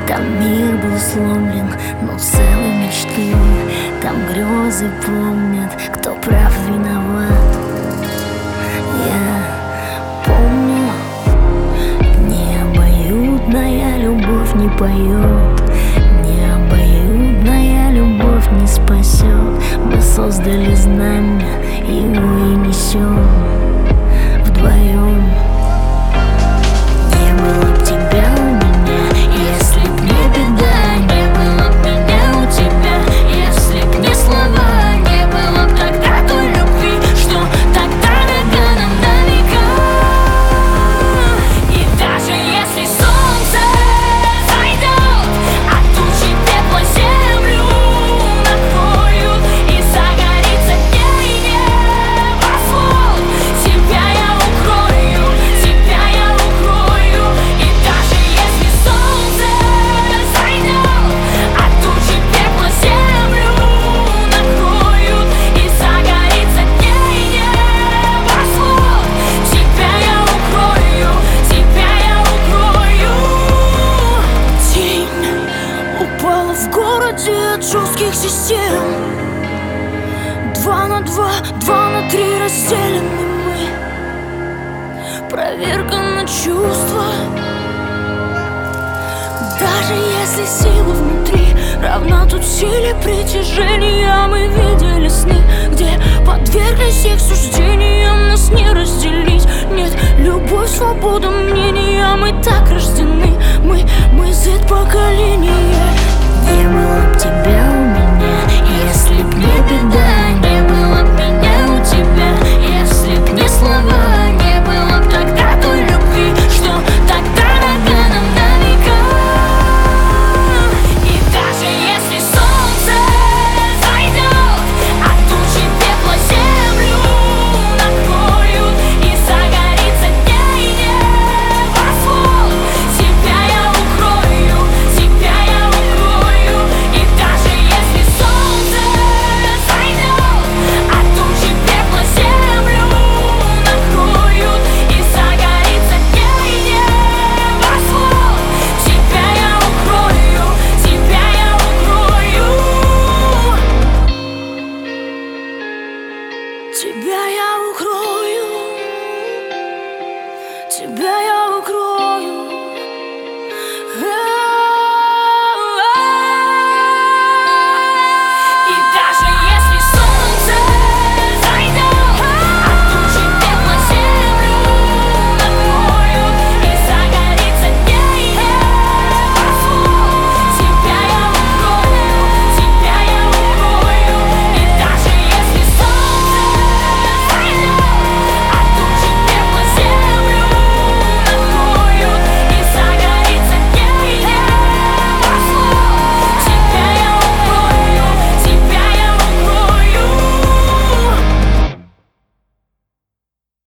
Там мир был сломлен, но целы мечты. Там грезы помнят, кто прав, виноват. Я помню, необоюдная любовь не поет, необоюдная любовь не спасет. Мы создали знамя, его и несем вдвоем. Не было б тебя у меня, если б не беда. Не было б меня у тебя, если б не слова. Не было б тогда той любви, что тогда дорога нам до века. И даже если солнце зайдет, а тучи пепла землю накроют, и загорится дней небосвод, тебя я укрою, тебя я укрою. И даже если солнце зайдет, а тучи пепла землю накроют, и загорится дней небосвод, тебя я укрою, тебя я укрою. Тень упала в городе от жестких систем. 2 на 2, 2 на 3 разделены мы. Проверка на чувства. Даже если сила внутри равна тут силе притяжения, мы видели сны, где подверглись их суждениям. Нас не разделить. Нет, любовь, свобода мнения, мы так рождены.